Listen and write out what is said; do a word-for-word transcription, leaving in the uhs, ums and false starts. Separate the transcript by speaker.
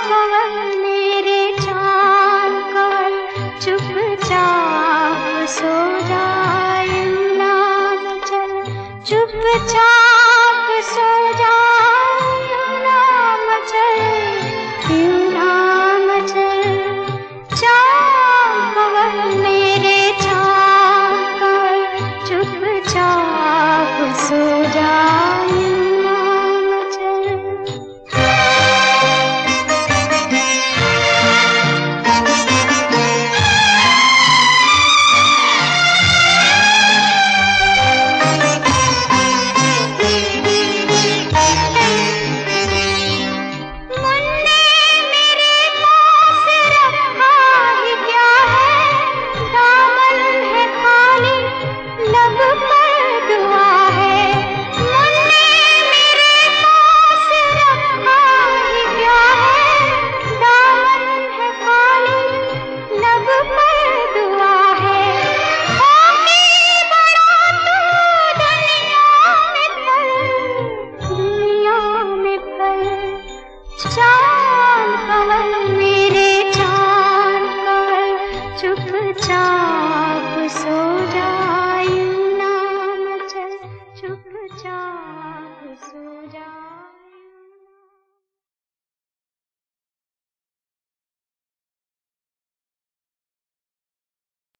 Speaker 1: कवल मेरे चाँद कवल चुपचाप सो जाए नाम चल, चुपचाप सो जाए नाम चल, नाम चल। चाँद कवल मेरे चाँद कवल चुपचाप सो जाए नाम चल। चाँद कवल मेरे चाँद कवल चुपचाप सो जा।